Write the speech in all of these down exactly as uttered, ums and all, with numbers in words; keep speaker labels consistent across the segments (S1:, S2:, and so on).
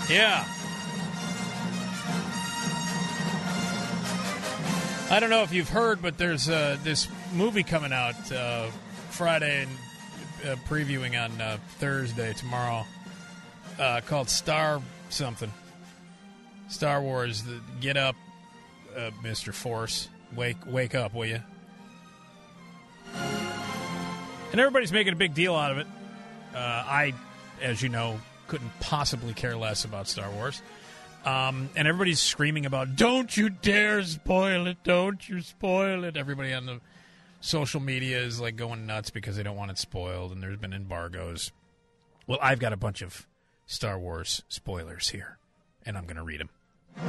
S1: Yeah. I don't know if you've heard, but there's uh, this movie coming out uh, Friday and uh, previewing on uh, Thursday, tomorrow, uh, called Star something. Star Wars. The, get up, uh, Mister Force. Wake, wake up, will you? And everybody's making a big deal out of it. Uh, I, as you know, couldn't possibly care less about Star Wars. Um, and everybody's screaming about, don't you dare spoil it, don't you spoil it. Everybody on the social media is like going nuts because they don't want it spoiled, and there's been embargoes. Well, I've got a bunch of Star Wars spoilers here, and I'm going to read them.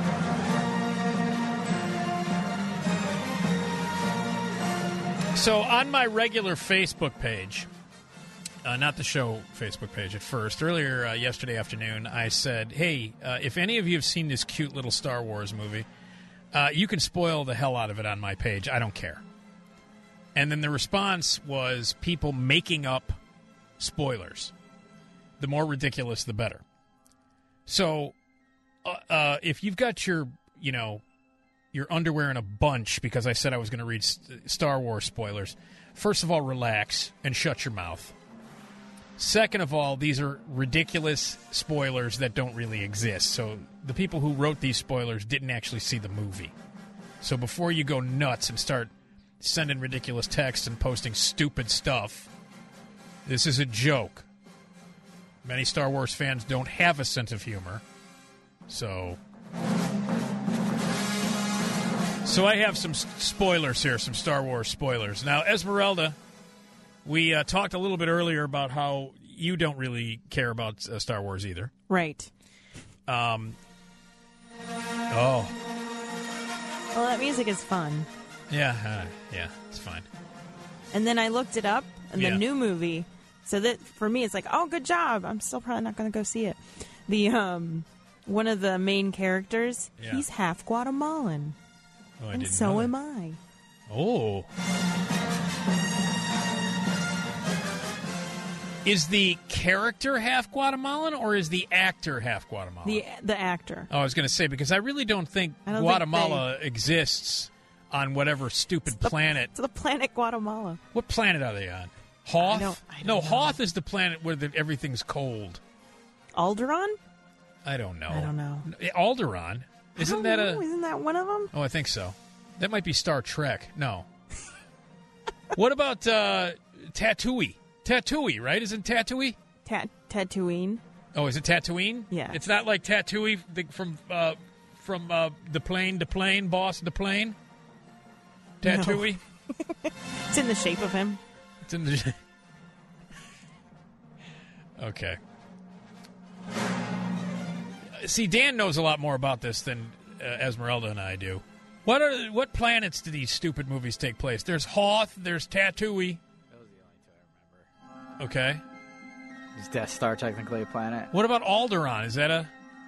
S1: So on my regular Facebook page, uh, not the show Facebook page at first, earlier uh, yesterday afternoon, I said, hey, uh, if any of you have seen this cute little Star Wars movie, uh, you can spoil the hell out of it on my page. I don't care. And then the response was people making up spoilers. The more ridiculous, the better. So uh, uh, if you've got your, you know, your underwear in a bunch because I said I was going to read st- Star Wars spoilers, first of all, relax and shut your mouth. Second of all, these are ridiculous spoilers that don't really exist. So the people who wrote these spoilers didn't actually see the movie. So before you go nuts and start sending ridiculous texts and posting stupid stuff, this is a joke. Many Star Wars fans don't have a sense of humor. So... So I have some spoilers here, some Star Wars spoilers. Now, Esmeralda, we uh, talked a little bit earlier about how you don't really care about uh, Star Wars either.
S2: Right.
S1: Um. Oh.
S2: Well, that music is fun.
S1: Yeah, uh, yeah, it's fine.
S2: And then I looked it up, and
S1: Yeah.
S2: the new movie. So that for me, it's like, oh, good job. I'm still probably not going to go see it. The um, one of the main characters,
S1: Yeah.
S2: he's half Guatemalan.
S1: Oh, I
S2: And
S1: didn't
S2: so
S1: know
S2: am
S1: that.
S2: I.
S1: Oh. Is the character half Guatemalan or is the actor half Guatemalan?
S2: The the actor.
S1: Oh, I was going to say, because I really don't think
S2: I don't
S1: Guatemala exists on whatever stupid planet.
S2: It's the planet Guatemala.
S1: What planet are they on? Hoth?
S2: I don't- I don't
S1: no,
S2: know.
S1: Hoth is the planet where the, everything's cold.
S2: Alderaan?
S1: I don't know.
S2: I don't know.
S1: Alderaan? Isn't
S2: I don't
S1: that
S2: know.
S1: a...
S2: Isn't that one of them?
S1: Oh, I think so. That might be Star Trek. No. What about uh, Tatooine? Tatooine, right? Isn't Tatooine?
S2: Ta- Tatooine.
S1: Oh, is it Tatooine?
S2: Yeah.
S1: It's not like Tatooine the, from uh, from uh, the plane to plane, boss to plane? Tatooine?
S2: No. It's in the shape of him.
S1: It's in the... Okay. See, Dan knows a lot more about this than uh, Esmeralda and I do. What are what planets do these stupid movies take place? There's Hoth, there's Tatooine.
S3: Those are the only two I remember.
S1: Okay.
S3: Is Death Star technically a planet?
S1: What about Alderaan? Is that a...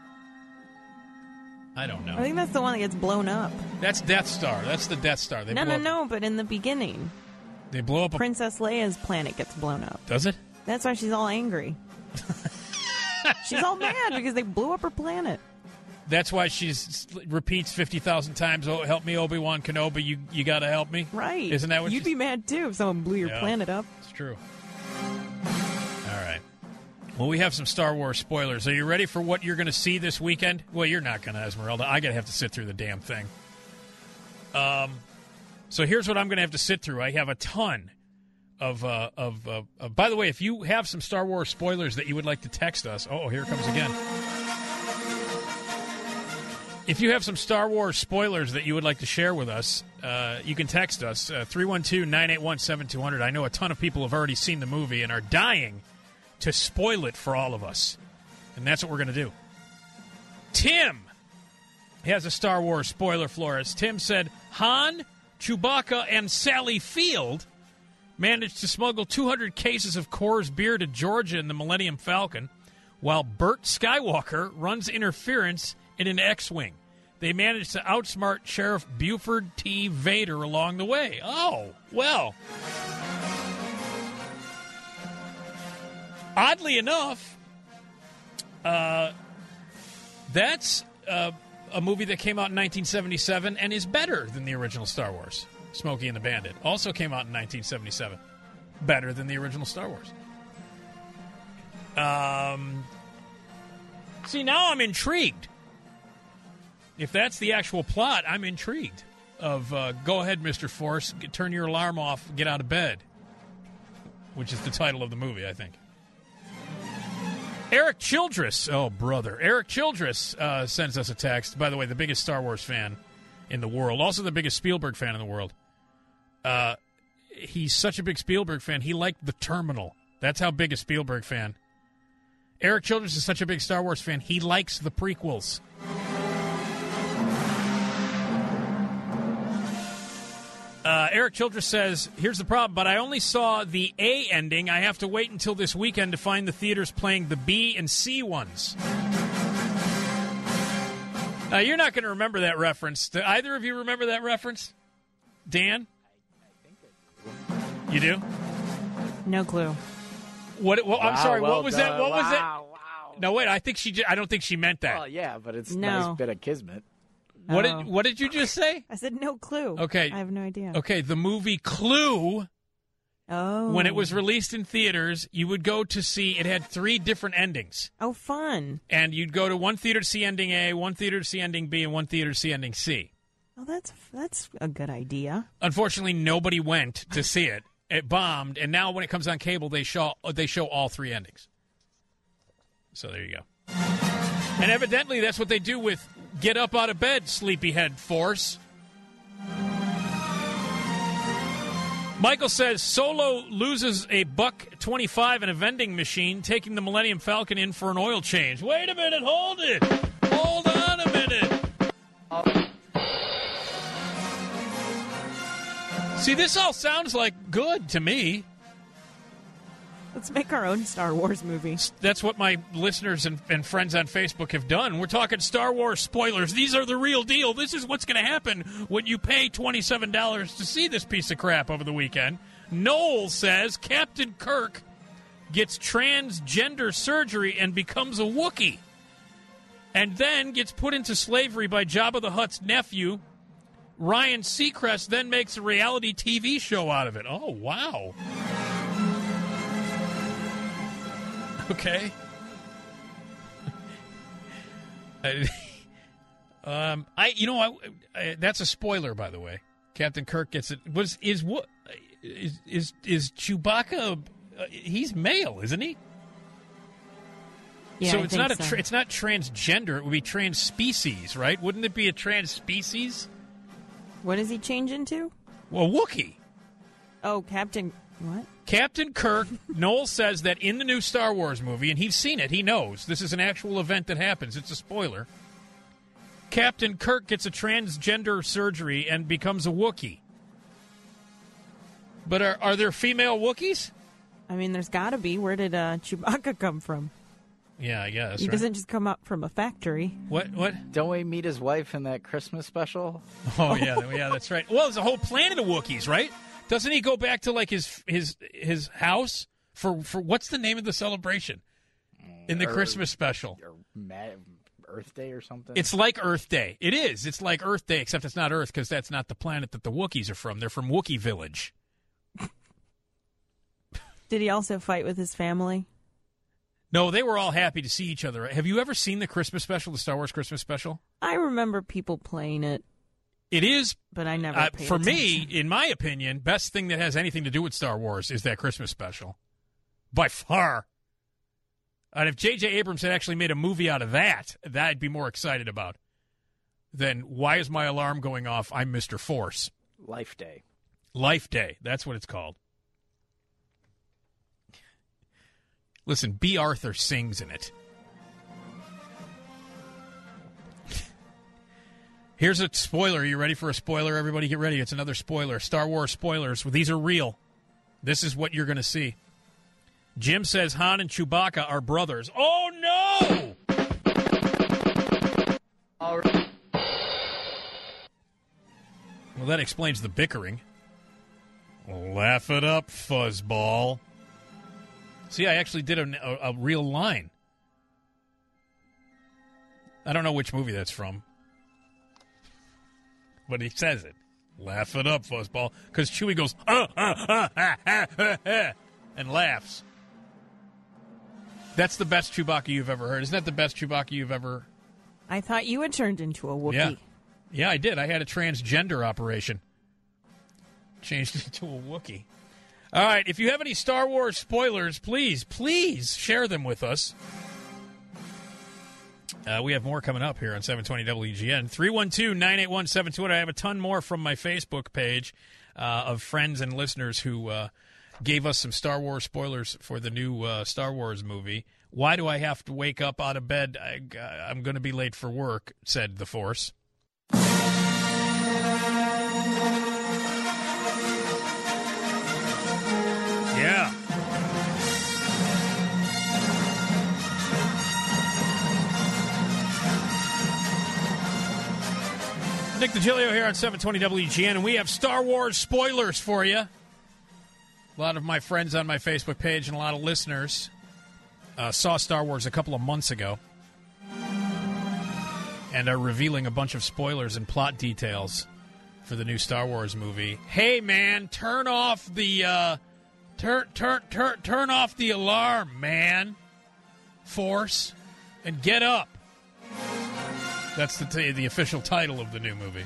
S1: I don't know.
S2: I think that's the one that gets blown up.
S1: That's Death Star. That's the Death Star. They
S2: no,
S1: blow
S2: no,
S1: up,
S2: no, but in the beginning,
S1: They blow up a...
S2: Princess Leia's planet gets blown up.
S1: Does it?
S2: That's why she's all angry. She's all mad because they blew up her planet.
S1: That's why she repeats fifty thousand times, oh, help me, Obi-Wan Kenobi, you you got to help me?
S2: Right.
S1: Isn't that what
S2: You'd
S1: she's-
S2: be mad, too, if someone blew your
S1: Yeah.
S2: planet up.
S1: It's true. All right. Well, we have some Star Wars spoilers. Are you ready for what you're going to see this weekend? Well, you're not going to, Esmeralda. I got to have to sit through the damn thing. Um, so here's what I'm going to have to sit through. I have a ton of, uh, of, uh, of... By the way, if you have some Star Wars spoilers that you would like to text us... Oh, here it comes again. If you have some Star Wars spoilers that you would like to share with us, uh, you can text us, uh, three one two, nine eight one, seven two zero zero. I know a ton of people have already seen the movie and are dying to spoil it for all of us. And that's what we're going to do. Tim has a Star Wars spoiler for us. Tim said, Han, Chewbacca, and Sally Field managed to smuggle two hundred cases of Coors beer to Georgia in the Millennium Falcon, while Bert Skywalker runs interference in an X-Wing. They managed to outsmart Sheriff Buford T. Vader along the way. Oh, well. Oddly enough, uh, That's uh, a movie that came out in nineteen seventy-seven and is better than the original Star Wars. Smokey and the Bandit also came out in nineteen seventy-seven. Better than the original Star Wars. Um, see, now I'm intrigued. If that's the actual plot, I'm intrigued. Of uh, go ahead, Mister Force, get, turn your alarm off, get out of bed. Which is the title of the movie, I think. Eric Childress, oh brother, Eric Childress uh, sends us a text. By the way, the biggest Star Wars fan in the world, also the biggest Spielberg fan in the world. Uh, he's such a big Spielberg fan. He liked The Terminal. That's how big a Spielberg fan. Eric Childress is such a big Star Wars fan. He likes the prequels. Uh, Eric Childress says, here's the problem, but I only saw the A ending. I have to wait until this weekend to find the theaters playing the B and C ones. Now, you're not going to remember that reference. Do either of you remember that reference? Dan? You do?
S2: No clue.
S1: What? Well, I'm
S3: Wow,
S1: sorry.
S3: well
S1: what was
S3: done.
S1: that? What
S3: wow,
S1: was that?
S3: Wow.
S1: No, wait. I think she. J- I don't think she meant that.
S3: Well, yeah, but it's a
S2: No.
S3: nice bit of kismet.
S1: What
S2: Oh.
S1: did What did you just say?
S2: I said no clue.
S1: Okay.
S2: I have no idea.
S1: Okay, the movie Clue.
S2: Oh.
S1: When it was released in theaters, you would go to see. It had three different endings.
S2: Oh, fun.
S1: And you'd go to one theater to see ending A, one theater to see ending B, and one theater to see ending C.
S2: Oh, that's that's a good idea.
S1: Unfortunately, nobody went to see it. It bombed, and now when it comes on cable, they show they show all three endings. So there you go. And evidently, that's what they do with Get Up Out of Bed, Sleepyhead Force. Michael says Solo loses a buck twenty-five in a vending machine, taking the Millennium Falcon in for an oil change. Wait a minute, hold it. Hold on a minute. See, this all sounds like good to me.
S2: Let's make our own Star Wars movie.
S1: That's what my listeners and, and friends on Facebook have done. We're talking Star Wars spoilers. These are the real deal. This is what's going to happen when you pay twenty-seven dollars to see this piece of crap over the weekend. Noel says Captain Kirk gets transgender surgery and becomes a Wookiee, and then gets put into slavery by Jabba the Hutt's nephew. Ryan Seacrest then makes a reality T V show out of it. Oh, wow. Okay. um, I you know I, I that's a spoiler, by the way. Captain Kirk gets it. Was is what is is is Chewbacca? Uh, he's male, isn't he?
S2: Yeah,
S1: so
S2: I
S1: it's
S2: think
S1: not a
S2: so.
S1: tra- it's not transgender. It would be trans species, right? Wouldn't it be a trans species?
S2: What does he change into?
S1: Well, Wookiee.
S2: Oh, Captain. What?
S1: Captain Kirk, Noel says that in the new Star Wars movie, and he's seen it, he knows, this is an actual event that happens, it's a spoiler. Captain Kirk gets a transgender surgery and becomes a Wookiee. But are, are there female Wookiees?
S2: I mean, there's got to be. Where did uh, Chewbacca come from?
S1: Yeah, I guess.
S2: He
S1: right?
S2: doesn't just come up from a factory.
S1: What? What?
S3: Don't we meet his wife in that Christmas special?
S1: Oh, yeah, yeah, that's right. Well, there's a whole planet of Wookiees, right? Doesn't he go back to, like, his his his house for, for what's the name of the celebration in the
S3: Earth-
S1: Christmas special?
S3: Or Ma- Earth Day or something?
S1: It's like Earth Day. It is. It's like Earth Day, except it's not Earth because that's not the planet that the Wookiees are from. They're from Wookiee Village.
S2: Did he also fight with his family?
S1: No, they were all happy to see each other. Have you ever seen the Christmas special, the Star Wars Christmas special?
S2: I remember people playing it,
S1: It is,
S2: but I never
S1: uh,
S2: paid
S1: for
S2: attention.
S1: me, in my opinion, best thing that has anything to do with Star Wars is that Christmas special. By far. And if J J. Abrams had actually made a movie out of that, that I'd be more excited about than why is my alarm going off? I'm Mister Force.
S3: Life Day.
S1: Life Day. That's what it's called. Listen, B. Arthur sings in it. Here's a spoiler. Are you ready for a spoiler? Everybody get ready. It's another spoiler. Star Wars spoilers. These are real. This is what you're going to see. Jim says Han and Chewbacca are brothers. Oh, no!
S3: All right.
S1: Well, that explains the bickering. Laugh it up, fuzzball. See, I actually did a, a, a real line. I don't know which movie that's from, but he says it. Laugh it up, fuzzball, because Chewie goes, uh, uh, uh, ah, ah, ah, ah, and laughs. That's the best Chewbacca you've ever heard. Isn't that the best Chewbacca you've ever...
S2: I thought you had turned into a Wookiee.
S1: Yeah. Yeah, I did. I had a transgender operation. Changed into a Wookiee. All right, if you have any Star Wars spoilers, please, please share them with us. Uh, we have more coming up here on seven twenty W G N. three one two, nine eight one, seven two zero. I have a ton more from my Facebook page uh, of friends and listeners who uh, gave us some Star Wars spoilers for the new uh, Star Wars movie. Why do I have to wake up out of bed? I, I'm going to be late for work, said the Force. Yeah. Nick DiGilio here on seven twenty W G N, and we have Star Wars spoilers for you. A lot of my friends on my Facebook page and a lot of listeners uh, saw Star Wars a couple of months ago and are revealing a bunch of spoilers and plot details for the new Star Wars movie. Hey, man, turn off the uh, turn turn turn turn off the alarm, man. Force, and get up. That's the t- the official title of the new movie.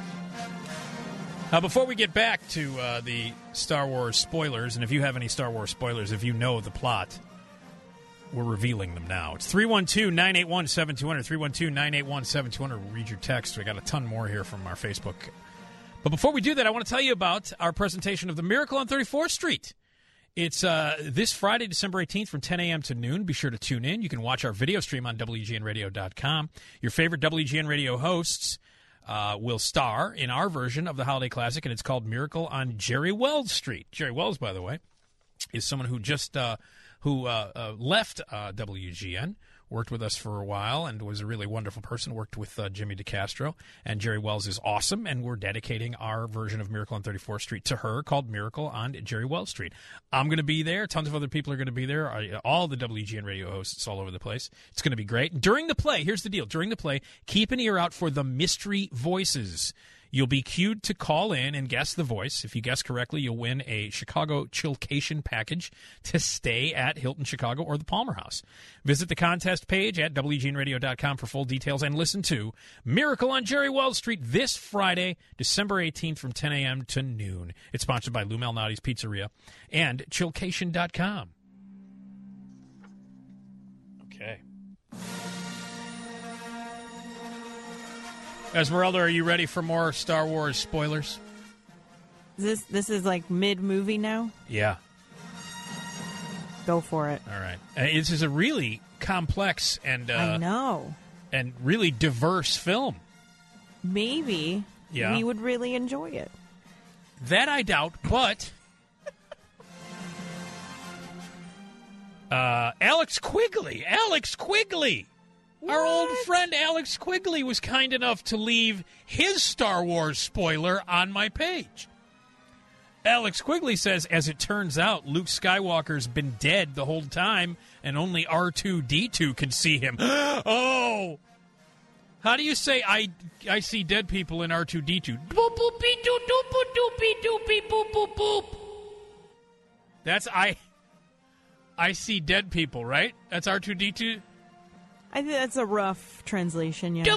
S1: Uh, before we get back to uh, the Star Wars spoilers, and if you have any Star Wars spoilers, if you know the plot, we're revealing them now. It's three one two, nine eight one, seven two zero zero, three one two, nine eight one, seven two zero zero. We'll read your text. We got a ton more here from our Facebook. But before we do that, I want to tell you about our presentation of The Miracle on thirty-fourth Street. It's uh, this Friday, December eighteenth from ten a.m. to noon. Be sure to tune in. You can watch our video stream on W G N radio dot com. Your favorite W G N Radio hosts uh, will star in our version of the holiday classic, and it's called Miracle on Jerry Wells Street. Jerry Wells, by the way, is someone who just uh, who uh, uh, left uh, W G N, worked with us for a while, and was a really wonderful person, worked with uh, Jimmy DeCastro. And Jerry Wells is awesome, and we're dedicating our version of Miracle on thirty-fourth Street to her, called Miracle on Jerry Wells Street. I'm going to be there. Tons of other people are going to be there. All the W G N radio hosts all over the place. It's going to be great. During the play, here's the deal. During the play, keep an ear out for the mystery voices. You'll be cued to call in and guess the voice. If you guess correctly, you'll win a Chicago Chillcation package to stay at Hilton Chicago or the Palmer House. Visit the contest page at W G N radio dot com for full details and listen to Miracle on Jerry Wells Street this Friday, December eighteenth from ten a.m. to noon. It's sponsored by Lou Malnati's Pizzeria and Chillcation dot com. Okay. Esmeralda, are you ready for more Star Wars spoilers?
S2: This this is like mid-movie now?
S1: Yeah.
S2: Go for it.
S1: All right. Uh, this is a really complex and uh,
S2: I know.
S1: and really diverse film.
S2: Maybe
S1: Yeah.
S2: we would really enjoy it.
S1: That I doubt, but uh, Alex Quigley, Alex Quigley. Our old friend Alex Quigley was kind enough to leave his Star Wars spoiler on my page. Alex Quigley says, as it turns out, Luke Skywalker's been dead the whole time, and only R two D two can see him. Oh! How do you say I I see dead people in R two D two? Boop, boopy, doop, doop, doopy, doopy, boop, boop, boop. That's I I see dead people, right? That's R two D two?
S2: I think that's a rough translation, yeah.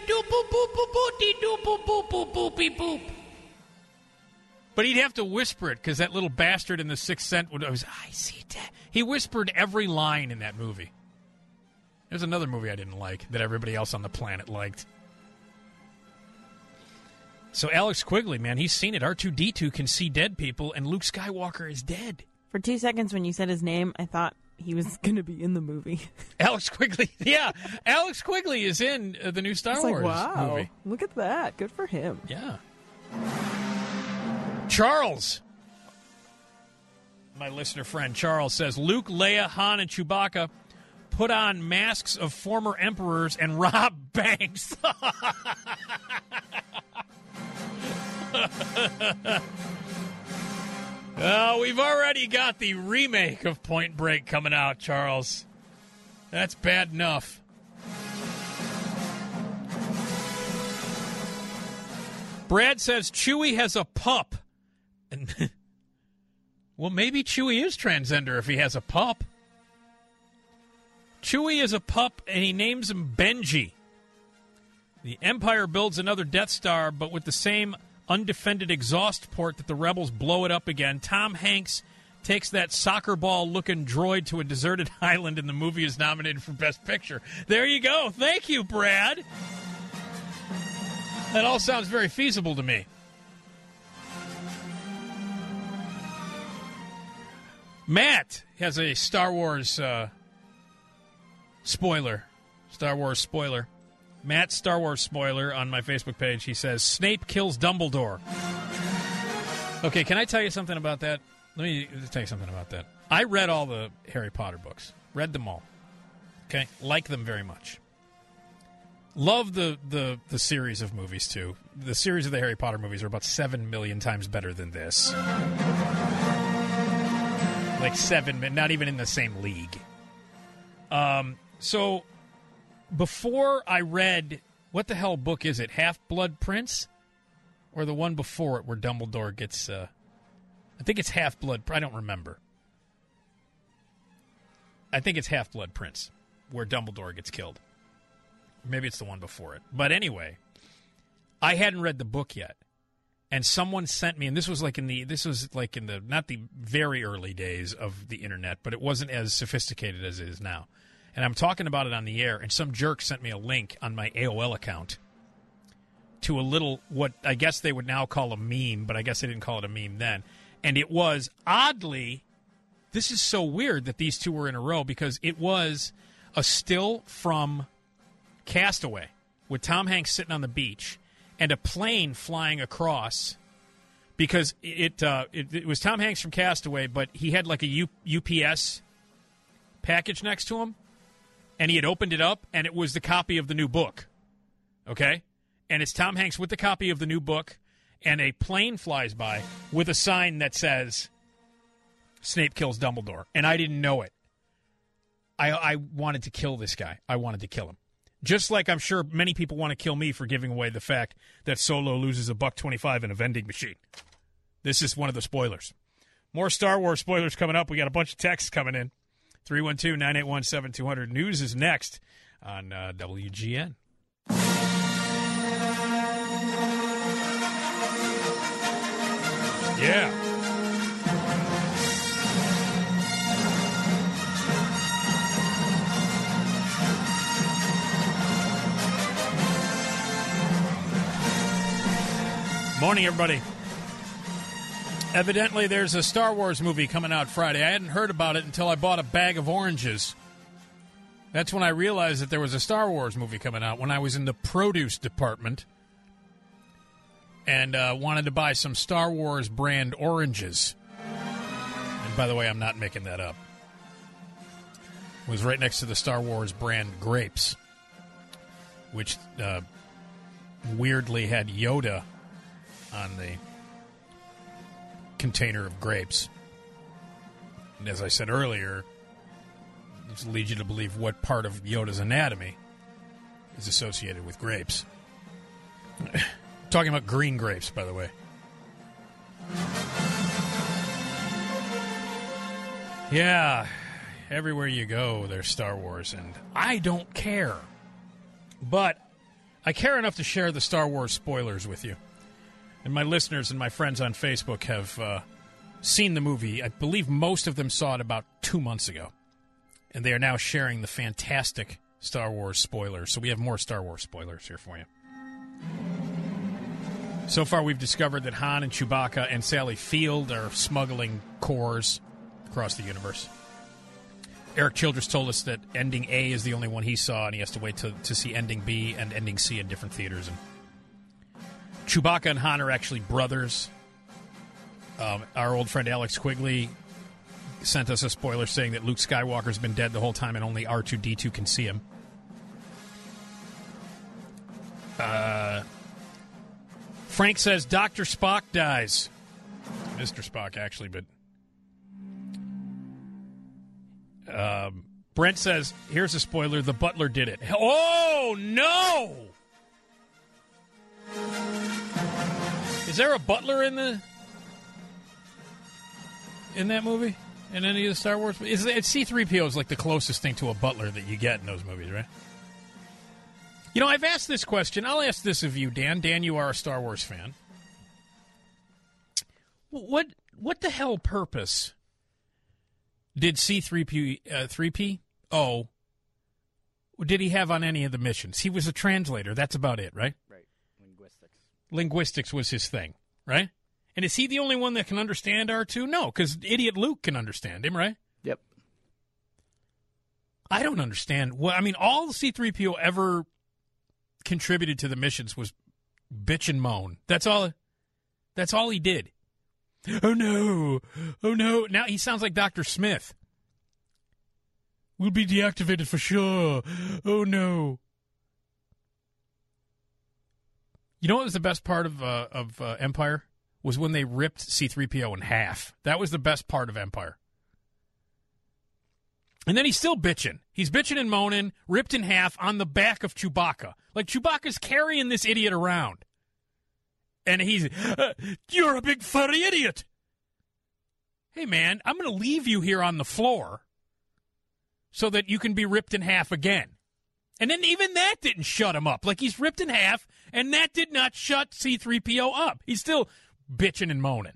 S1: But he'd have to whisper it because that little bastard in The Sixth Sense would always, I see dead. He whispered every line in that movie. There's another movie I didn't like that everybody else on the planet liked. So Alex Quigley, man, he's seen it. R two D two can see dead people, and Luke Skywalker is dead.
S2: For two seconds when you said his name, I thought he was going to be in the movie.
S1: Alex Quigley, yeah. Alex Quigley is in uh, the new Star
S2: It's
S1: Wars
S2: like, wow,
S1: movie.
S2: look at that. Good for him.
S1: Yeah. Charles, my listener friend Charles, says, Luke, Leia, Han, and Chewbacca put on masks of former emperors and rob banks. Oh, we've already got the remake of Point Break coming out, Charles. That's bad enough. Brad says Chewie has a pup. And well, maybe Chewie is transgender if he has a pup. Chewie is a pup, and he names him Benji. The Empire builds another Death Star, but with the same undefended exhaust port that the Rebels blow it up again. Tom Hanks takes that soccer ball-looking droid to a deserted island, and the movie is nominated for Best Picture. There you go. Thank you, Brad. That all sounds very feasible to me. Matt has a Star Wars uh, spoiler. Star Wars spoiler. Matt's Star Wars spoiler on my Facebook page. He says, Snape kills Dumbledore. Okay, can I tell you something about that? Let me tell you something about that. I read all the Harry Potter books. Read them all. Okay? Like them very much. Love the, the, the series of movies, too. The series of the Harry Potter movies are about seven million times better than this. Like seven, not even in the same league. Um, so, before I read, what the hell book is it? Half-Blood Prince? Or the one before it where Dumbledore gets, uh, I think it's Half-Blood, I don't remember. I think it's Half-Blood Prince, where Dumbledore gets killed. Maybe it's the one before it. But anyway, I hadn't read the book yet. And someone sent me, and this was like in the, this was like in the, not the very early days of the internet, but it wasn't as sophisticated as it is now. And I'm talking about it on the air, and some jerk sent me a link on my A O L account to a little, what I guess they would now call a meme, but I guess they didn't call it a meme then. And it was, oddly, this is so weird that these two were in a row, because it was a still from Castaway with Tom Hanks sitting on the beach and a plane flying across, because it, uh, it it was Tom Hanks from Castaway, but he had like a U, U P S package next to him, and he had opened it up, and it was the copy of the new book, okay? And it's Tom Hanks with the copy of the new book, and a plane flies by with a sign that says, Snape kills Dumbledore, and I didn't know it. I I wanted to kill this guy. I wanted to kill him. Just like I'm sure many people want to kill me for giving away the fact that Solo loses a buck twenty-five in a vending machine. This is one of the spoilers. More Star Wars spoilers coming up. We got a bunch of texts coming in. three one two, nine eight one, seven two zero zero. News is next on uh, W G N. Yeah. Morning, everybody. Evidently, there's a Star Wars movie coming out Friday. I hadn't heard about it until I bought a bag of oranges. That's when I realized that there was a Star Wars movie coming out, when I was in the produce department and uh, wanted to buy some Star Wars brand oranges. And by the way, I'm not making that up. It was right next to the Star Wars brand grapes, which uh, weirdly had Yoda on the container of grapes. And as I said earlier, this leads you to believe what part of Yoda's anatomy is associated with grapes. Talking about green grapes, by the way. Yeah, everywhere you go, there's Star Wars, and I don't care. But I care enough to share the Star Wars spoilers with you. And my listeners and my friends on Facebook have uh, seen the movie. I believe most of them saw it about two months ago. And they are now sharing the fantastic Star Wars spoilers. So we have more Star Wars spoilers here for you. So far, we've discovered that Han and Chewbacca and Sally Field are smuggling cores across the universe. Eric Childress told us that Ending A is the only one he saw, and he has to wait to, to see Ending B and Ending C in different theaters. And Chewbacca and Han are actually brothers. Um, our old friend Alex Quigley sent us a spoiler saying that Luke Skywalker's been dead the whole time and only R two D two can see him. Uh, Frank says Doctor Spock dies. Mister Spock, actually, but... Um, Brent says, here's a spoiler, the butler did it. Oh, no! there a butler in the in that movie? In any of the Star Wars? Is it C three P O is like the closest thing to a butler that you get in those movies, right? You know, I've asked this question. I'll ask this of you, Dan. Dan, you are a Star Wars fan. What what the hell purpose did C three P uh, three P O did he have on any of the missions? He was a translator. That's about it, right?
S3: Right. Linguistics.
S1: Linguistics was his thing, right? And is he the only one that can understand R two? No, because idiot Luke can understand him, right?
S3: Yep.
S1: I don't understand. Well, I mean, all C three P O ever contributed to the missions was bitch and moan. That's all. That's all he did. Oh, no. Oh, no. Now he sounds like Doctor Smith. We'll be deactivated for sure. Oh, no. You know what was the best part of uh, of uh, Empire? Was when they ripped C three P O in half. That was the best part of Empire. And then he's still bitching. He's bitching and moaning, ripped in half on the back of Chewbacca. Like Chewbacca's carrying this idiot around. And he's, uh, you're a big furry idiot. Hey, man, I'm going to leave you here on the floor so that you can be ripped in half again. And then even that didn't shut him up. Like, he's ripped in half, and that did not shut C three P O up. He's still bitching and moaning.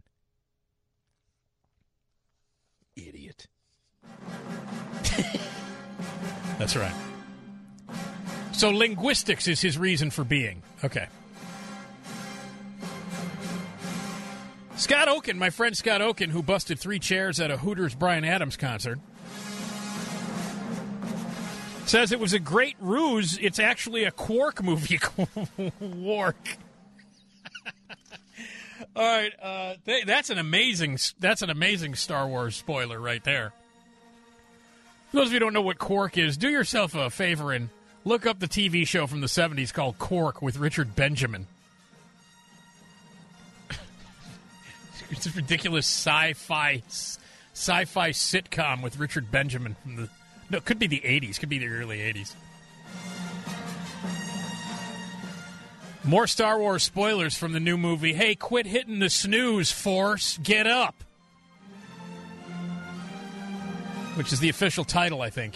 S1: Idiot. That's right. So linguistics is his reason for being. Okay. Scott Oaken, my friend Scott Oaken, who busted three chairs at a Hooters Bryan Adams concert, says it was a great ruse. It's actually a Quark movie. Quark. All right, uh, th- that's an amazing. That's an amazing Star Wars spoiler right there. For those of you who don't know what Quark is, do yourself a favor and look up the T V show from the seventies called Quark with Richard Benjamin. It's a ridiculous sci-fi sci-fi sitcom with Richard Benjamin from the. No, it could be the eighties. Could be the early eighties. More Star Wars spoilers from the new movie. Hey, quit hitting the snooze, Force. Get up. Which is the official title, I think.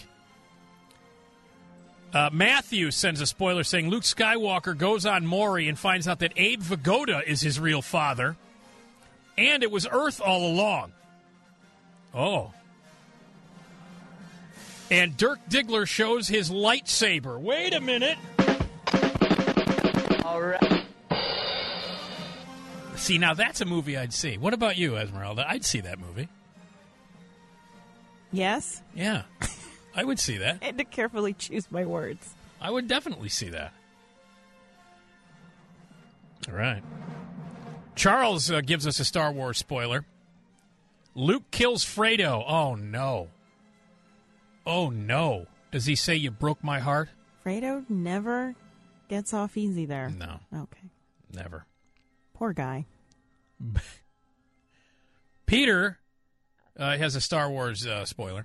S1: Uh, Matthew sends a spoiler saying Luke Skywalker goes on Maury and finds out that Abe Vigoda is his real father. And it was Earth all along. Oh. And Dirk Diggler shows his lightsaber. Wait a minute.
S3: All right.
S1: See, now that's a movie I'd see. What about you, Esmeralda? I'd see that movie.
S2: Yes?
S1: Yeah. I would see that.
S2: I had to carefully choose my words.
S1: I would definitely see that. All right. Charles uh, gives us a Star Wars spoiler. Luke kills Fredo. Oh, no. Oh, no. Does he say you broke my heart?
S2: Fredo never gets off easy there.
S1: No.
S2: Okay.
S1: Never.
S2: Poor guy.
S1: Peter uh, has a Star Wars uh, spoiler.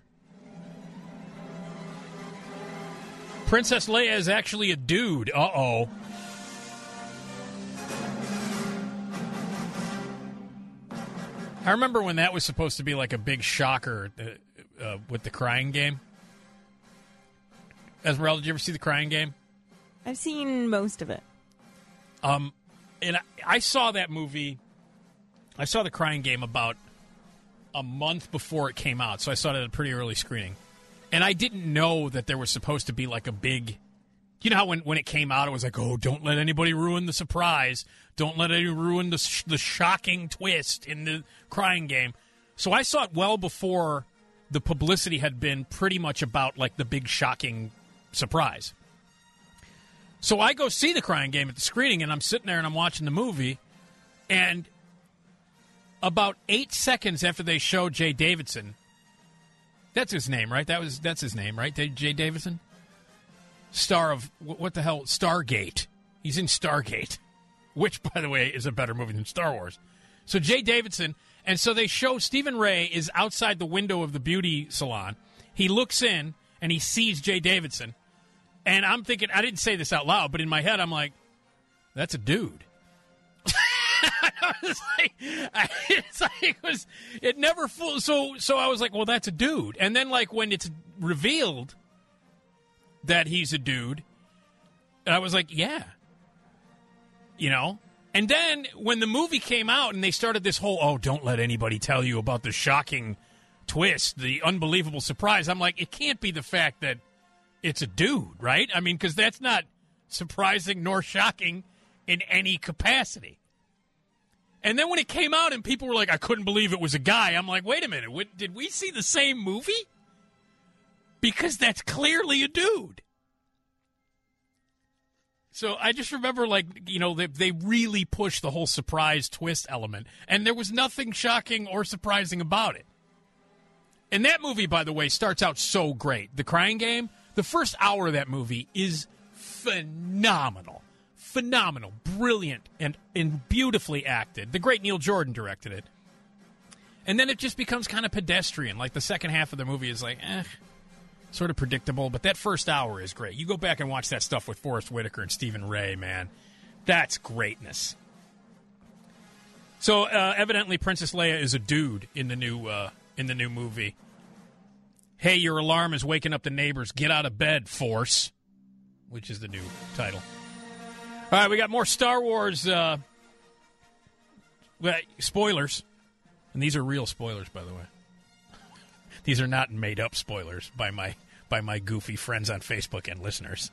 S1: Princess Leia is actually a dude. Uh-oh. I remember when that was supposed to be like a big shocker uh, uh, with the Crying Game. Esmeralda, did you ever see the Crying Game?
S2: I've seen most of it.
S1: Um, and I, I saw that movie. I saw the Crying Game about a month before it came out, so I saw it at a pretty early screening. And I didn't know that there was supposed to be like a big. You know how when, when it came out, it was like, oh, don't let anybody ruin the surprise. Don't let anybody ruin the sh- the shocking twist in the Crying Game. So I saw it well before the publicity had been pretty much about like the big shocking surprise. So I go see the Crying Game at the screening, and I'm sitting there and I'm watching the movie, and about eight seconds after they show Jay Davidson, that's his name, right? That was that's his name, right? Jay Davidson, star of what the hell, Stargate. He's in Stargate, which, by the way, is a better movie than Star Wars. So Jay Davidson, and so they show Stephen Ray is outside the window of the beauty salon. He looks in and he sees Jay Davidson. And I'm thinking, I didn't say this out loud, but in my head, I'm like, that's a dude. I was like, I, it's like it was. It never full. So so I was like, well, that's a dude. And then like when it's revealed that he's a dude, I was like, yeah, you know. And then when the movie came out and they started this whole, oh, don't let anybody tell you about the shocking twist, the unbelievable surprise. I'm like, it can't be the fact that it's a dude, right? I mean, because that's not surprising nor shocking in any capacity. And then when it came out and people were like, I couldn't believe it was a guy, I'm like, wait a minute, what, did we see the same movie? Because that's clearly a dude. So I just remember, like, you know, they, they really pushed the whole surprise twist element, and there was nothing shocking or surprising about it. And that movie, by the way, starts out so great. The Crying Game, the first hour of that movie is phenomenal. Phenomenal, brilliant, and, and beautifully acted. The great Neil Jordan directed it. And then it just becomes kind of pedestrian. Like, the second half of the movie is like, eh, sort of predictable. But that first hour is great. You go back and watch that stuff with Forrest Whitaker and Stephen Ray, man. That's greatness. So, uh, evidently, Princess Leia is a dude in the new uh, in the new movie. Hey, your alarm is waking up the neighbors. Get out of bed, Force. Which is the new title. All right, we got more Star Wars uh, spoilers. And these are real spoilers, by the way. These are not made-up spoilers by my by my goofy friends on Facebook and listeners.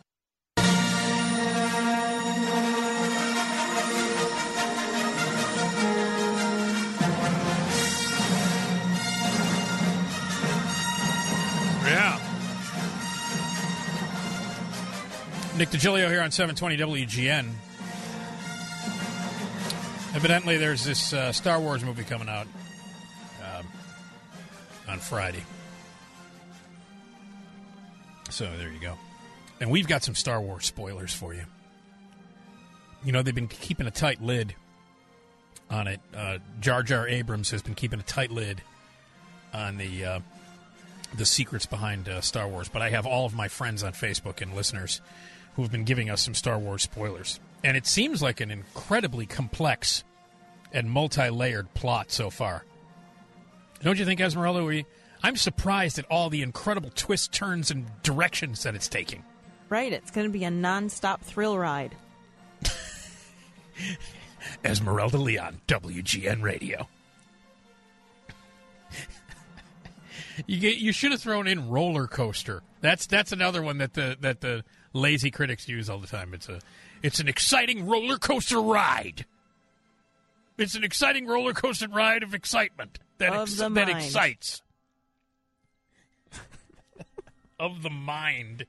S1: Yeah. Nick DiGilio here on seven twenty W G N. Evidently, there's this uh, Star Wars movie coming out um, on Friday. So there you go. And we've got some Star Wars spoilers for you. You know, they've been keeping a tight lid on it. Uh, Jar Jar Abrams has been keeping a tight lid on the uh, the secrets behind uh, Star Wars. But I have all of my friends on Facebook and listeners who have been giving us some Star Wars spoilers. And it seems like an incredibly complex and multi-layered plot so far. Don't you think, Esmeralda? We, I'm surprised at all the incredible twists, turns, and directions that it's taking.
S2: Right, it's going to be a non-stop thrill ride.
S1: Esmeralda Leon, W G N Radio. you get, you should have thrown in roller coaster. That's that's another one that the that the lazy critics use all the time. It's a it's an exciting roller coaster ride. It's an exciting roller coaster ride of excitement that
S2: of
S1: ex-
S2: the
S1: that
S2: mind.
S1: excites. Of the mind.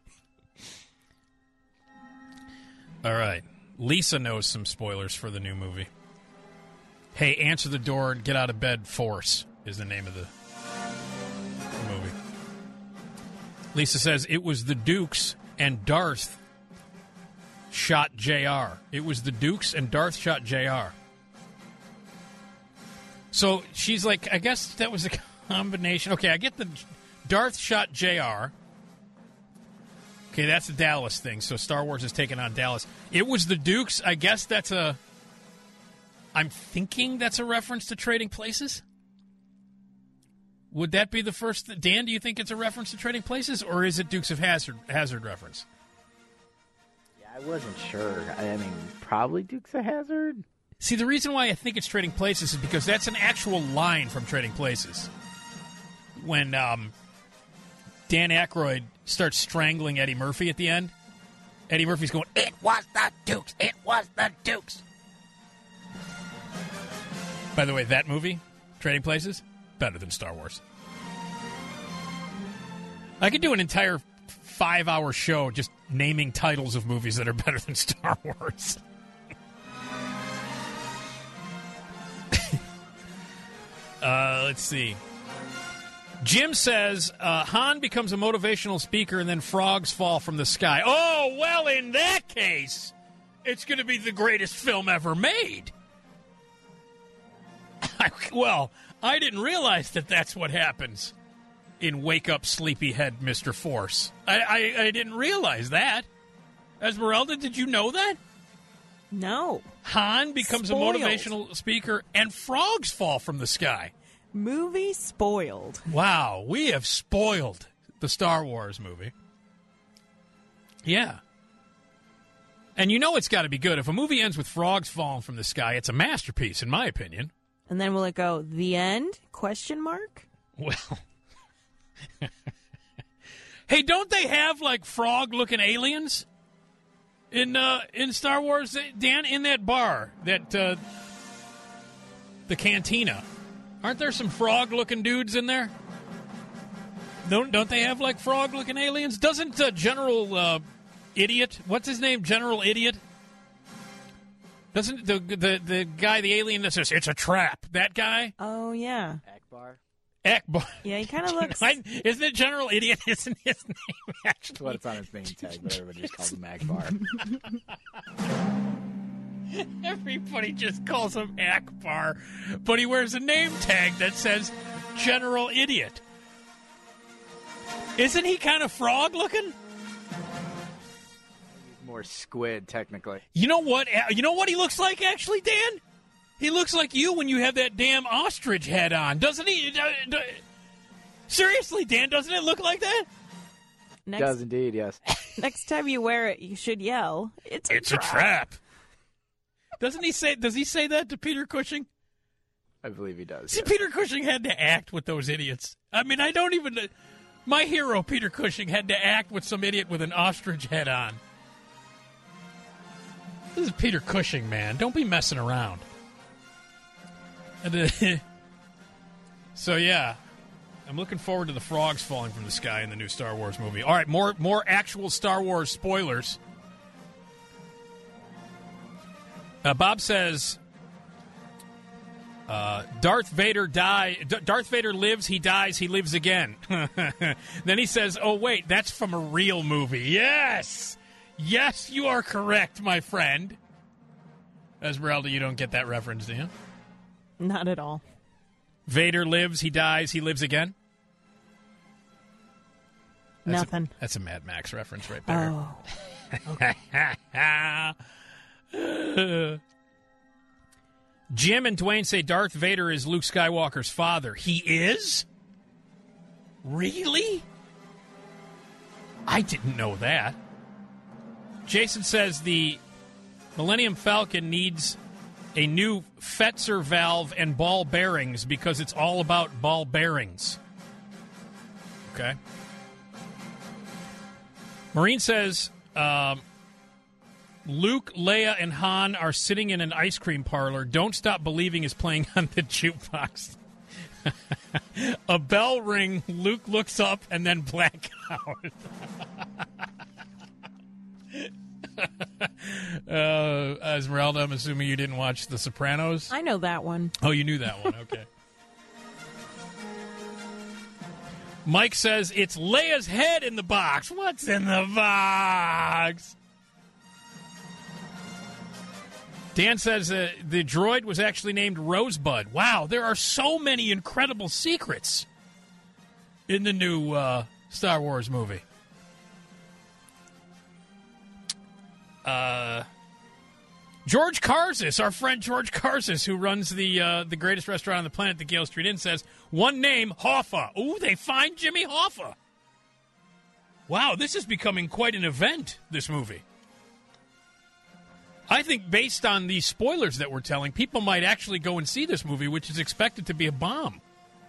S1: All right. Lisa knows some spoilers for the new movie. Hey, answer the door and get out of bed, Force is the name of the movie. Lisa says it was the Dukes and Darth shot J R. It was the Dukes and Darth shot J R. So she's like, I guess that was a combination. Okay, I get the Darth shot J R. Okay, that's the Dallas thing. So Star Wars is taking on Dallas. It was the Dukes. I guess that's a... I'm thinking that's a reference to Trading Places? Would that be the first... Th- Dan, do you think it's a reference to Trading Places? Or is it Dukes of Hazzard, Hazzard reference?
S3: Yeah, I wasn't sure. I mean, probably Dukes of Hazzard?
S1: See, the reason why I think it's Trading Places is because that's an actual line from Trading Places. When um, Dan Aykroyd starts strangling Eddie Murphy at the end, Eddie Murphy's going, "It was the Dukes! It was the Dukes!" By the way, that movie, Trading Places, better than Star Wars. I could do an entire five-hour show just naming titles of movies that are better than Star Wars. uh, let's see. Jim says, uh, Han becomes a motivational speaker and then frogs fall from the sky. Oh, well, in that case, it's going to be the greatest film ever made. Well, I didn't realize that that's what happens in Wake Up Sleepyhead, Mister Force. I, I, I didn't realize that. Esmeralda, did you know that?
S2: No.
S1: Han becomes
S2: Spoiled.
S1: a motivational speaker, and frogs fall from the sky.
S2: Movie spoiled.
S1: Wow, we have spoiled the Star Wars movie. Yeah. And you know it's got to be good. If a movie ends with frogs falling from the sky, it's a masterpiece, in my opinion.
S2: And then will it go, the end? Question mark?
S1: Well. Hey, don't they have, like, frog-looking aliens in uh, in Star Wars? Dan, in that bar, that uh, the cantina, aren't there some frog-looking dudes in there? Don't don't they have, like, frog-looking aliens? Doesn't uh, General uh, Idiot, what's his name, General Idiot? Doesn't the, the the guy, the alien that says, it's a trap, that guy?
S2: Oh, yeah.
S3: Akbar.
S1: Akbar.
S2: Yeah, he kind of looks...
S1: Isn't it General Idiot? Isn't his name actually?
S3: That's what it's on his name tag, but everybody just calls him Akbar.
S1: Everybody just calls him Akbar, but he wears a name tag that says General Idiot. Isn't he kind of frog-looking?
S3: More squid, technically.
S1: You know what? You know what he looks like, actually, Dan? He looks like you when you have that damn ostrich head on, doesn't he? Seriously, Dan, doesn't it look like that?
S2: Next,
S3: Does indeed, yes.
S2: next time you wear it, you should yell, it's a
S1: It's
S2: trap.
S1: a trap. Doesn't he say? Does he say that to Peter Cushing?
S3: I believe he does.
S1: See,
S3: yes.
S1: Peter Cushing had to act with those idiots. I mean, I don't even... My hero, Peter Cushing, had to act with some idiot with an ostrich head on. This is Peter Cushing, man. Don't be messing around. So, yeah. I'm looking forward to the frogs falling from the sky in the new Star Wars movie. All right, more, more actual Star Wars spoilers. Uh, Bob says... Uh, Darth Vader die. D- Darth Vader lives, he dies, he lives again. Then he says, oh, wait, that's from a real movie. Yes! Yes, you are correct, my friend. Esmeralda, you don't get that reference, do you?
S2: Not at all.
S1: Vader lives, he dies, he lives again? That's
S2: Nothing.
S1: A, that's a Mad Max reference right there.
S2: Oh.
S1: Jim and Dwayne say Darth Vader is Luke Skywalker's father. He is? Really? I didn't know that. Jason says the Millennium Falcon needs a new Fetzer valve and ball bearings because it's all about ball bearings. Okay. Maureen says... Um, Luke, Leia, and Han are sitting in an ice cream parlor. Don't Stop Believing is playing on the jukebox. A bell ring, Luke looks up, and then black out. uh, Esmeralda, I'm assuming you didn't watch The Sopranos?
S2: I know that one.
S1: Oh, you knew that one. Okay. Mike says, it's Leia's head in the box. What's in the box? Dan says uh, the droid was actually named Rosebud. Wow, there are so many incredible secrets in the new uh, Star Wars movie. Uh, George Karzis, our friend George Karzis, who runs the uh, the greatest restaurant on the planet, the Gale Street Inn, says, one name, Hoffa. Ooh, they find Jimmy Hoffa. Wow, this is becoming quite an event, this movie. I think based on these spoilers that we're telling, people might actually go and see this movie, which is expected to be a bomb.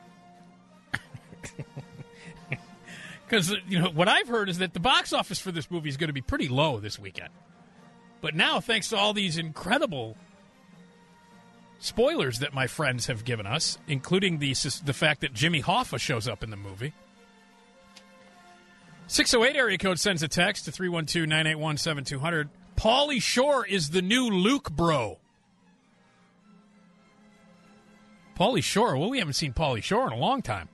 S1: Because, you know, what I've heard is that the box office for this movie is going to be pretty low this weekend. But now, thanks to all these incredible spoilers that my friends have given us, including the, the fact that Jimmy Hoffa shows up in the movie, six oh eight area code sends a text to three one two, nine eight one, seven two zero zero. Pauly Shore is the new Luke bro. Pauly Shore? Well, we haven't seen Pauly Shore in a long time.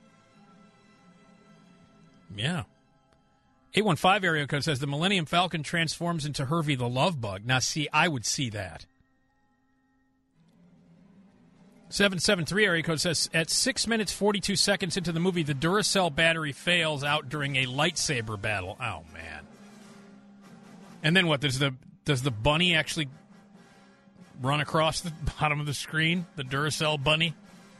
S1: Yeah. eight one five area code says the Millennium Falcon transforms into Hervey the Love Bug. Now, see, I would see that. seven seven three area code says at six minutes, forty-two seconds into the movie, the Duracell battery fails out during a lightsaber battle. Oh, man. And then what? Does the does the bunny actually run across the bottom of the screen, the Duracell bunny.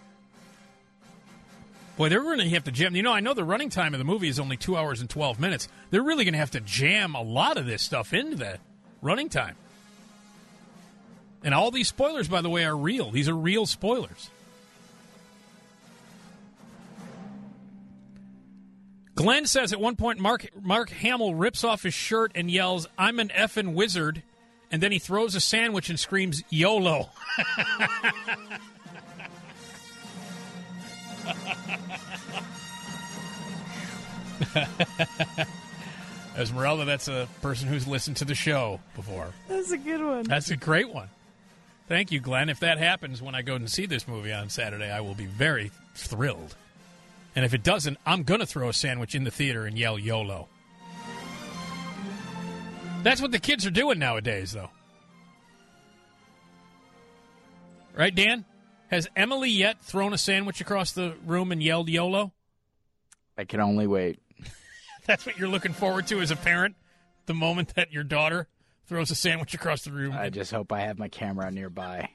S1: Boy, they're going to have to jam. You know, I know the running time of the movie is only two hours and twelve minutes. They're really going to have to jam a lot of this stuff into that running time. And all these spoilers, by the way, are real. These are real spoilers. Glenn says at one point Mark Mark Hamill rips off his shirt and yells, "I'm an effing wizard," and then he throws a sandwich and screams, "YOLO." Esmeralda, that's a person who's listened to the show before.
S2: That's a good one.
S1: That's a great one. Thank you, Glenn. If that happens when I go and see this movie on Saturday, I will be very thrilled. And if it doesn't, I'm going to throw a sandwich in the theater and yell YOLO. That's what the kids are doing nowadays, though. Right, Dan? Has Emily yet thrown a sandwich across the room and yelled YOLO?
S3: I can only wait.
S1: That's what you're looking forward to as a parent? The moment that your daughter throws a sandwich across the room?
S3: I just hope I have my camera nearby.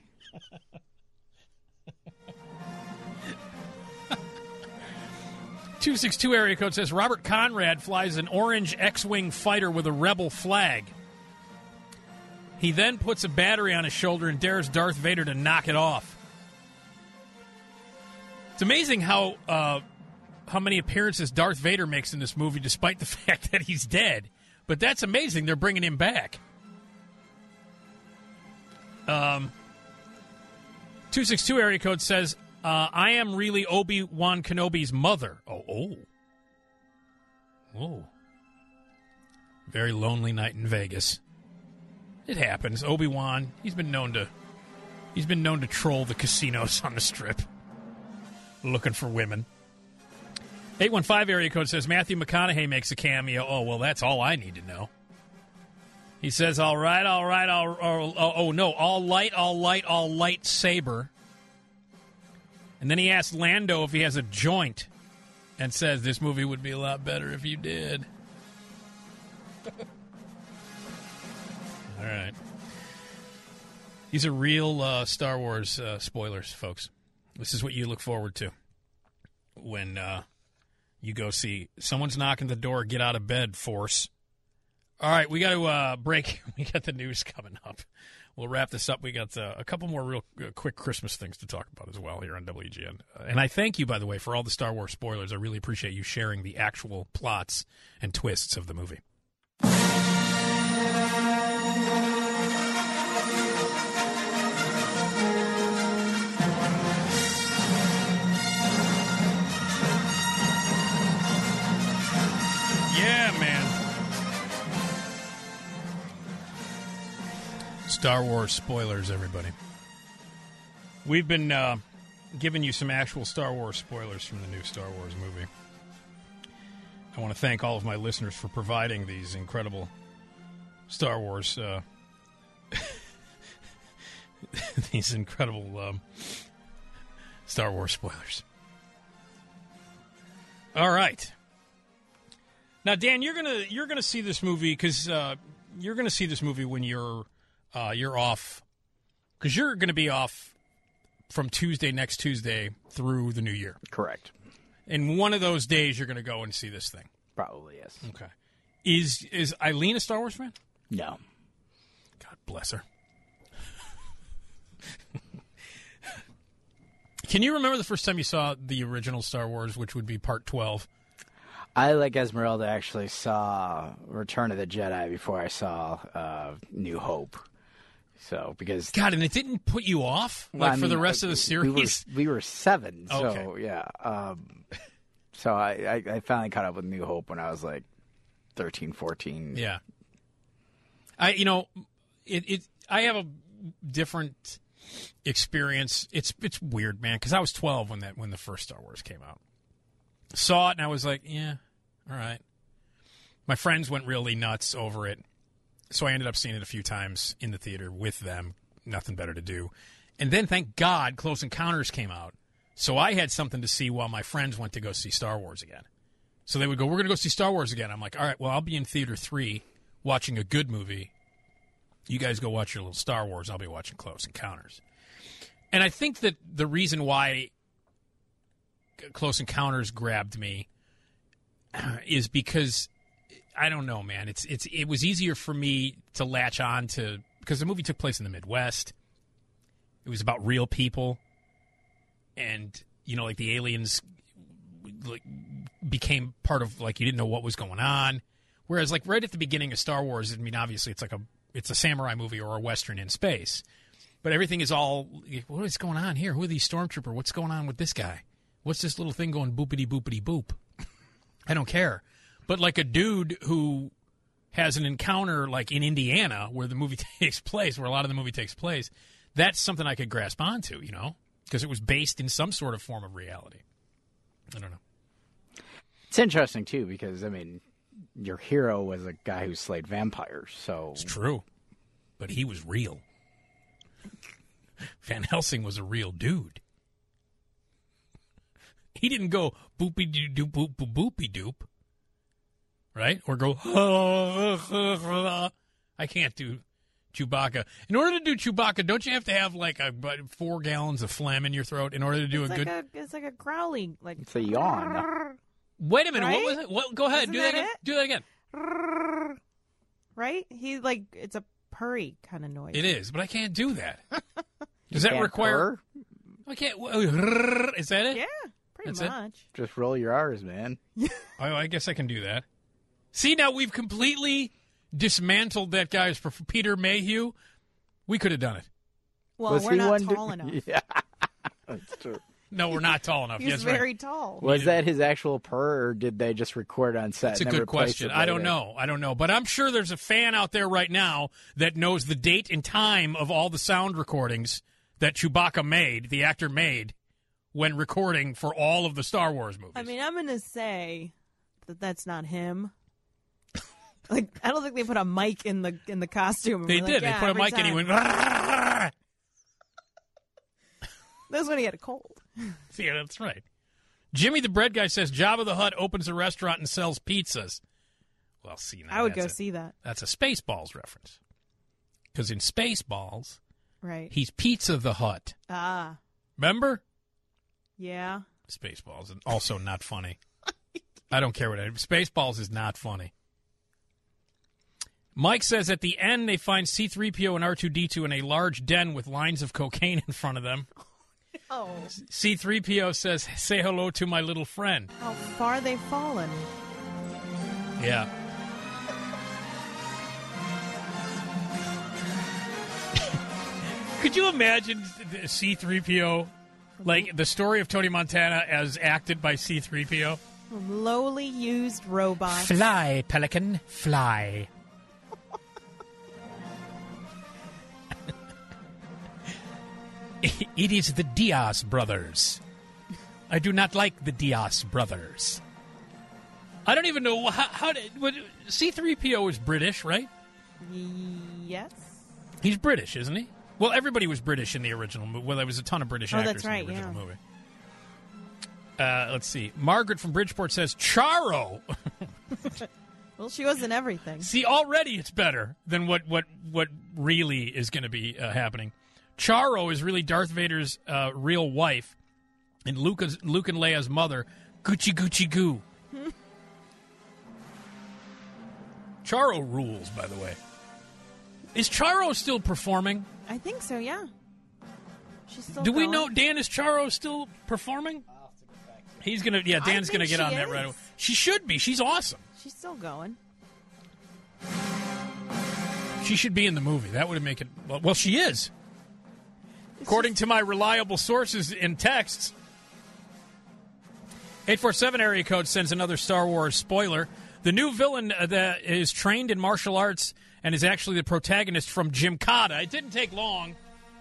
S1: two six two area code says, Robert Conrad flies an orange X-Wing fighter with a rebel flag. He then puts a battery on his shoulder and dares Darth Vader to knock it off. It's amazing how uh, how many appearances Darth Vader makes in this movie, despite the fact that he's dead. But that's amazing. They're bringing him back. Um, two six two area code says, uh, I am really Obi-Wan Kenobi's mother. Oh, oh. Oh. Very lonely night in Vegas. It happens. Obi-Wan, he's been known to he's been known to troll the casinos on the Strip, looking for women. eight one five area code says Matthew McConaughey makes a cameo. Oh, well, that's all I need to know. He says, all right, all right, all, all, oh, oh, no, all light, all light, all lightsaber. And then he asks Lando if he has a joint and says this movie would be a lot better if you did. All right. These are real uh, Star Wars uh, spoilers, folks. This is what you look forward to when uh, you go see someone's knocking the door, get out of bed, Force. All right, we got to uh, break. We got the news coming up. We'll wrap this up. We got uh, a couple more real uh, quick Christmas things to talk about as well here on W G N. Uh, and I thank you, by the way, for all the Star Wars spoilers. I really appreciate you sharing the actual plots and twists of the movie. Yeah, man. Star Wars spoilers, everybody. We've been uh, giving you some actual Star Wars spoilers from the new Star Wars movie. I want to thank all of my listeners for providing these incredible Star Wars, uh, these incredible um, Star Wars spoilers. All right. Now, Dan, you're gonna you're gonna see this movie because uh, you're gonna see this movie when you're uh, you're off, because you're gonna be off from Tuesday next Tuesday through the new year.
S3: Correct.
S1: And one of those days, you're gonna go and see this thing.
S3: Probably, yes.
S1: Okay. Is is Eileen a Star Wars fan?
S3: No.
S1: God bless her. Can you remember the first time you saw the original Star Wars, which would be Part twelve?
S3: I, like Esmeralda, actually saw Return of the Jedi before I saw uh, New Hope. So, because...
S1: God, and it didn't put you off? Like,
S3: well, I
S1: for
S3: mean,
S1: the rest of the series?
S3: We were, we were seven, so,
S1: Okay.
S3: yeah. Um, so, I, I, I finally caught up with New Hope when I was, like, thirteen, fourteen.
S1: Yeah. I, you know, it, it. I have a different experience. It's it's weird, man, because I was twelve when that when the first Star Wars came out. Saw it, and I was like, yeah, all right. My friends went really nuts over it, so I ended up seeing it a few times in the theater with them. Nothing better to do. And then, thank God, Close Encounters came out, so I had something to see while my friends went to go see Star Wars again. So they would go, we're going to go see Star Wars again. I'm like, all right, well, I'll be in Theater three watching a good movie You guys go watch your little Star Wars. I'll be watching Close Encounters. And I think that the reason why Close Encounters grabbed me is because, I don't know, man. It's it's it was easier for me to latch on to, because the movie took place in the Midwest. It was about real people, and you know, like the aliens, like became part of, like, you didn't know what was going on. Whereas, like, right at the beginning of Star Wars, I mean, obviously it's like a it's a samurai movie or a Western in space, but everything is all, what is going on here? Who are these stormtrooper? What's going on with this guy? What's this little thing going boopity boopity boop? I don't care. But like a dude who has an encounter like in Indiana where the movie takes place, where a lot of the movie takes place, that's something I could grasp onto, you know, because it was based in some sort of form of reality. I don't know.
S3: It's interesting, too, because, I mean, your hero was a guy who slayed vampires, so...
S1: It's true. But he was real. Van Helsing was a real dude. He didn't go boopy-doo-doo, boop-boop-boopy-doop. Right? Or go, I can't do Chewbacca. In order to do Chewbacca, don't you have to have like a four gallons of phlegm in your throat in order to do
S2: it's
S1: a
S2: like
S1: good...
S2: A, it's like a growly, like...
S3: It's a yawn.
S1: Wait a minute,
S2: right?
S1: what was it? What, go ahead,
S2: Isn't
S1: do that,
S2: that
S1: again.
S2: it?
S1: Do that again.
S2: Right? He, like, it's a purry kind of noise.
S1: It is, but I can't do that. Does
S3: You
S1: that
S3: can't
S1: require...
S3: purr?
S1: I can't... Is that it?
S2: Yeah, pretty
S1: That's it?
S2: much.
S3: Just roll your R's, man.
S1: Oh, I guess I can do that. See, now we've completely dismantled that guy's for Peter Mayhew. We could have done it.
S2: Well,
S3: Was
S2: we're
S3: he
S2: not
S3: one
S2: tall
S3: to-
S2: enough.
S3: Yeah, that's true.
S1: No, we're not tall enough.
S2: He's
S1: Yes,
S2: very
S1: right.
S2: tall.
S3: Was that his actual purr, or did they just record on set?
S1: That's a
S3: and
S1: good
S3: then replace
S1: question.
S3: it
S1: I don't
S3: later?
S1: know. I don't know. But I'm sure there's a fan out there right now that knows the date and time of all the sound recordings that Chewbacca made, the actor made, when recording for all of the Star Wars movies.
S2: I mean, I'm going to say that that's not him. Like, I don't think they put a mic in the in the costume.
S1: they
S2: We're
S1: did.
S2: Like,
S1: they
S2: yeah,
S1: put a
S2: every
S1: mic and he
S2: time.
S1: went... "Rrrr."
S2: That was when he had a cold.
S1: See, that's right. Jimmy the Bread Guy says Jabba the Hutt opens a restaurant and sells pizzas. Well, see, now
S2: I would
S1: that's
S2: go
S1: a-
S2: see that.
S1: That's a Spaceballs reference. Because in Spaceballs,
S2: Right.
S1: he's Pizza the Hutt.
S2: Ah,
S1: Remember?
S2: yeah.
S1: Spaceballs, and also not funny. I don't care what I... Spaceballs is not funny. Mike says at the end they find C three P O and R two D two in a large den with lines of cocaine in front of them.
S2: Oh,
S1: C three P O says, say hello to my little friend.
S2: how far they've fallen.
S1: Yeah. Could you imagine C three P O, like the story of Tony Montana as acted by C three P O?
S2: Lowly used robots.
S1: Fly, pelican, fly. It is the Diaz brothers. I do not like the Diaz brothers. I don't even know how, how did, what, C three P O is British, right?
S2: Yes.
S1: He's British, isn't he? Well, everybody was British in the original movie. Well, there was a ton of British
S2: Oh,
S1: actors
S2: that's right,
S1: in the original
S2: yeah.
S1: movie. Uh, let's see. Margaret from Bridgeport says, Charo.
S2: Well, she wasn't everything.
S1: See, already it's better than what, what, what really is going to be uh, happening. Charo is really Darth Vader's uh, real wife, and Luke's, Luke and Leia's mother, Gucci Gucci Goo. Charo rules, by the way. Is Charo still performing?
S2: I think so, yeah. She's still
S1: Do we
S2: going.
S1: know, Dan, is Charo still performing? He's going to, yeah, Dan's going to
S2: think
S1: get on
S2: she
S1: that right
S2: is.
S1: away. She should be. She's awesome.
S2: She's still going.
S1: She should be in the movie. That would make it, well, well she is. According to my reliable sources in texts. eight four seven area code sends another Star Wars spoiler. The new villain uh, that is trained in martial arts and is actually the protagonist from Gymkata. It didn't take long.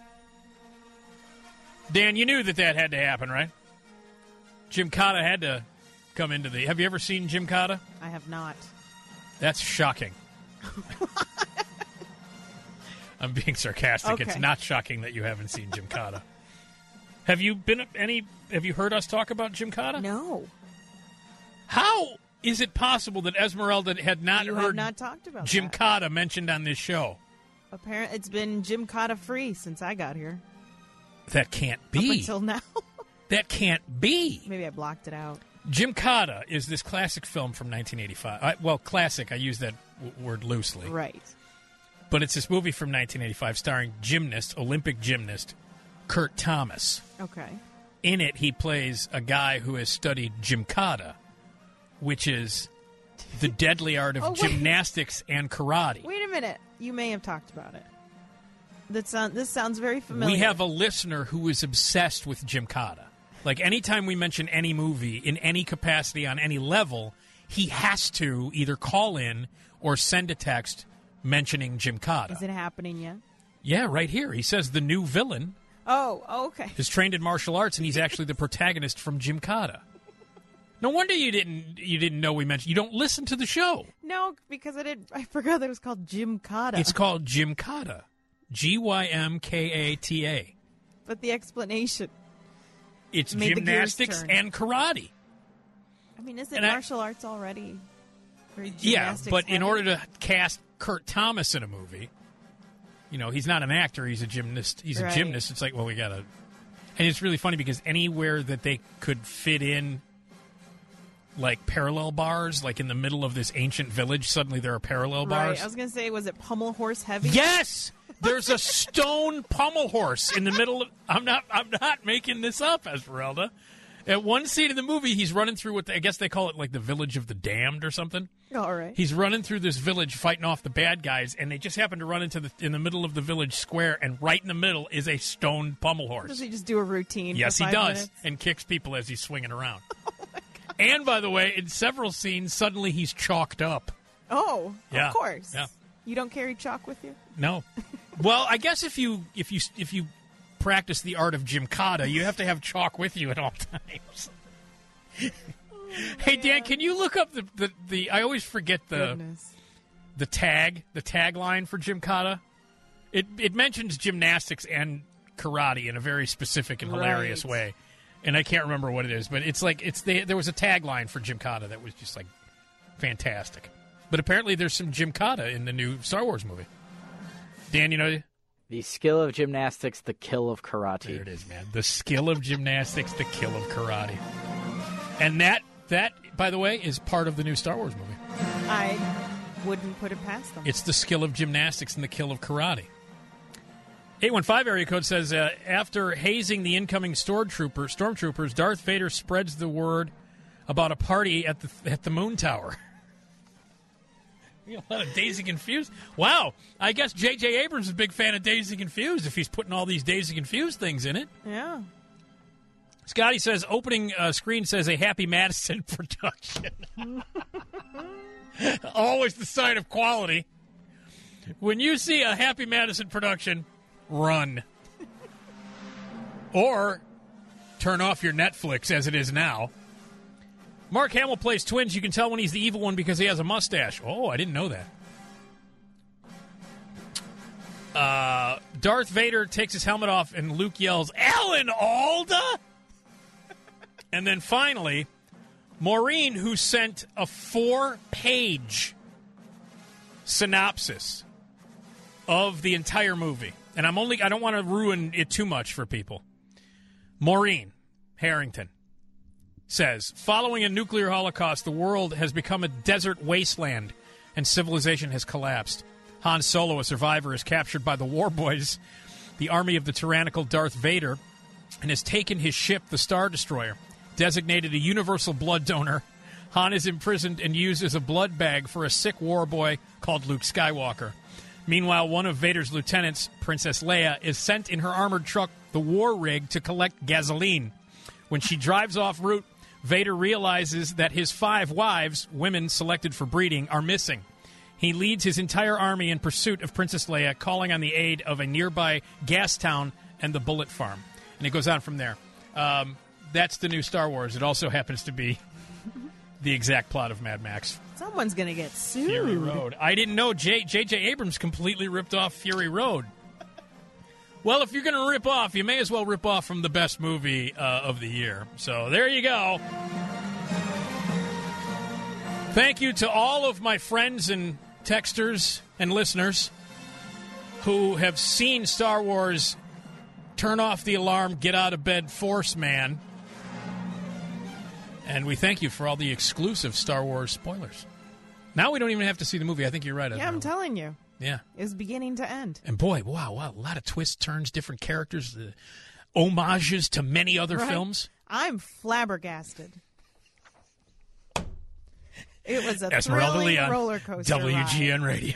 S1: Dan, you knew that that had to happen, right? Gymkata had to come into the... Have you ever seen Gymkata?
S2: I have not.
S1: That's shocking. I'm being sarcastic.
S2: Okay.
S1: It's not shocking that you haven't seen Gymkata. Have you been any? Have you heard us talk about Gymkata?
S2: No.
S1: How is it possible that Esmeralda had not
S2: You
S1: heard
S2: have not talked about that.
S1: Gymkata mentioned on this show?
S2: Apparently, it's been Gymkata free since I got here.
S1: That can't
S2: Up
S1: be.
S2: until now.
S1: That can't be.
S2: Maybe I blocked it out.
S1: Gymkata is this classic film from nineteen eighty-five. I, well, classic, I use that w- word loosely.
S2: Right.
S1: But it's this movie from nineteen eighty-five starring gymnast, Olympic gymnast, Kurt Thomas.
S2: Okay.
S1: In it, he plays a guy who has studied Gymkata, which is the deadly art of
S2: Oh, wait.
S1: gymnastics and karate.
S2: Wait a minute. You may have talked about it. That sound, this sounds very familiar.
S1: We have a listener who is obsessed with Gymkata. Like, anytime we mention any movie in any capacity on any level, he has to either call in or send a text mentioning Gymkata.
S2: Is it happening yet?
S1: Yeah, right here. He says the new villain
S2: Oh, okay.
S1: is trained in martial arts, and he's actually the protagonist from Gymkata. No wonder you didn't you didn't know we mentioned. You don't listen to the show.
S2: No, because I did. I forgot that it was called Gymkata.
S1: It's called Gymkata. G Y M K A T A.
S2: But the explanation.
S1: It's
S2: Made the gears
S1: gymnastics
S2: turn.
S1: and karate.
S2: I mean, is it
S1: And I-
S2: martial arts already? Or
S1: Yeah,
S2: gymnastics
S1: but in
S2: heavy?
S1: order to cast Kurt Thomas in a movie, you know, he's not an actor, he's a gymnast. He's
S2: Right.
S1: a gymnast. It's like, well, we got to. And it's really funny because anywhere that they could fit in, like, parallel bars, like in the middle of this ancient village, suddenly there are parallel bars.
S2: Right. I was going to say, was it Pummel Horse heavy?
S1: Yes! There's a stone pommel horse in the middle of. I'm not. I'm not making this up, Esmeralda. At one scene in the movie, he's running through what they, I guess they call it like the village of the damned or something.
S2: All right.
S1: He's running through this village fighting off the bad guys, and they just happen to run into the in the middle of the village square, and right in the middle is a stone pommel
S2: Does
S1: horse.
S2: he just do a routine?
S1: Yes,
S2: for
S1: he
S2: five
S1: does,
S2: minutes?
S1: and kicks people as he's swinging around. And by the way, in several scenes, suddenly he's chalked up.
S2: Oh,
S1: Yeah.
S2: of course.
S1: Yeah.
S2: You don't carry chalk with you?
S1: No. Well, I guess if you if you if you practice the art of Gymkata, you have to have chalk with you at all times. Hey Dan, can you look up the, the, the I always forget the
S2: Goodness.
S1: the tag the tagline for Gymkata. It it mentions gymnastics and karate in a very specific and hilarious
S2: Right.
S1: way, and I can't remember what it is, but it's like it's the, there was a tagline for Gymkata that was just like fantastic. But apparently, there's some Gymkata in the new Star Wars movie. Dan, you know.
S3: The skill of gymnastics, the kill of karate.
S1: There it is, man. The skill of gymnastics, the kill of karate. And that, that, by the way, is part of the new Star Wars movie.
S2: I wouldn't put it past them.
S1: It's the skill of gymnastics and the kill of karate. eight one five area code says, uh, after hazing the incoming stormtrooper, stormtroopers, Darth Vader spreads the word about a party at the at the Moon Tower. A lot of Dazed and Confused. Wow. I guess J J. Abrams is a big fan of Dazed and Confused if he's putting all these Dazed and Confused things in it.
S2: Yeah.
S1: Scotty says, opening uh, screen says a Happy Madison production. Always the sign of quality. When you see a Happy Madison production, run. Or turn off your Netflix as it is now. Mark Hamill plays twins. You can tell when he's the evil one because he has a mustache. Oh, I didn't know that. Uh, Darth Vader takes his helmet off and Luke yells, Alan Alda? And then finally, Maureen, who sent a four-page synopsis of the entire movie. And I'm only I don't want to ruin it too much for people. Maureen Harrington says, following a nuclear holocaust, the world has become a desert wasteland and civilization has collapsed. Han Solo, a survivor, is captured by the War Boys, the army of the tyrannical Darth Vader, and has taken his ship, the Star Destroyer. Designated a universal blood donor, Han is imprisoned and used as a blood bag for a sick war boy called Luke Skywalker. Meanwhile, one of Vader's lieutenants, Princess Leia, is sent in her armored truck, the War Rig, to collect gasoline. When she drives off route, Vader realizes that his five wives, women selected for breeding, are missing. He leads his entire army in pursuit of Princess Leia, calling on the aid of a nearby gas town and the Bullet Farm. And it goes on from there. Um, that's the new Star Wars. It also happens to be the exact plot of Mad Max
S2: Someone's going to get sued.
S1: Fury Road. I didn't know J. J. Abrams completely ripped off Fury Road. Well, if you're going to rip off, you may as well rip off from the best movie uh, of the year. So there you go. Thank you to all of my friends and texters and listeners who have seen Star Wars turn off the alarm, get out of bed, Force Man. And we thank you for all the exclusive Star Wars spoilers. Now we don't even have to see the movie. I think you're right.
S2: Yeah, I'm telling you.
S1: Yeah.
S2: It's beginning to end.
S1: And boy, wow, wow, a lot of twists, turns, different characters, uh, homages to many other
S2: Right?
S1: films.
S2: I'm flabbergasted. It was a
S1: Esmeralda
S2: thrilling
S1: Leon,
S2: roller coaster
S1: W G N
S2: ride.
S1: Radio.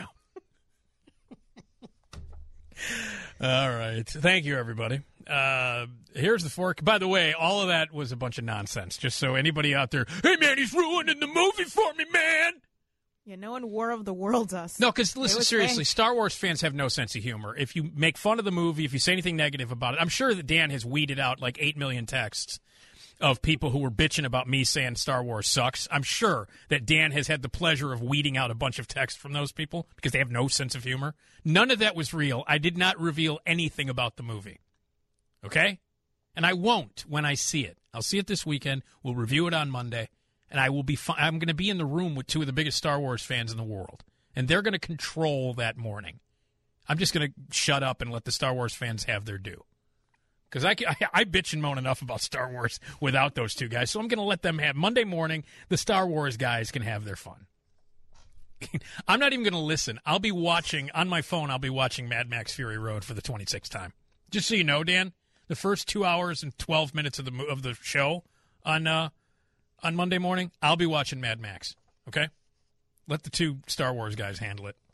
S1: All right. Thank you, everybody. Uh, here's the fork. By the way, all of that was a bunch of nonsense. Just so anybody out there, hey, man, he's ruining the movie for me, man.
S2: Yeah, no one War of the Worlds us.
S1: No, because listen,
S2: was
S1: seriously,
S2: fake.
S1: Star Wars fans have no sense of humor. If you make fun of the movie, if you say anything negative about it, I'm sure that Dan has weeded out like eight million texts of people who were bitching about me saying Star Wars sucks. I'm sure that Dan has had the pleasure of weeding out a bunch of text from those people because they have no sense of humor. None of that was real. I did not reveal anything about the movie. Okay? And I won't when I see it. I'll see it this weekend. We'll review it on Monday. And I will be fi- I'm going to be in the room with two of the biggest Star Wars fans in the world. And they're going to control that morning. I'm just going to shut up and let the Star Wars fans have their due. Because I, I, I bitch and moan enough about Star Wars without those two guys. So I'm going to let them have Monday morning. The Star Wars guys can have their fun. I'm not even going to listen. I'll be watching on my phone. I'll be watching Mad Max Fury Road for the twenty-sixth time. Just so you know, Dan, the first two hours and twelve minutes of the of the show on uh, on Monday morning, I'll be watching Mad Max. Okay, let the two Star Wars guys handle it.